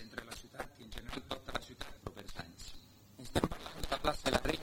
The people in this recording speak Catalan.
centre de la ciutat i en general tota la ciutat propers anys. Estem parlant de la plaça de la Reina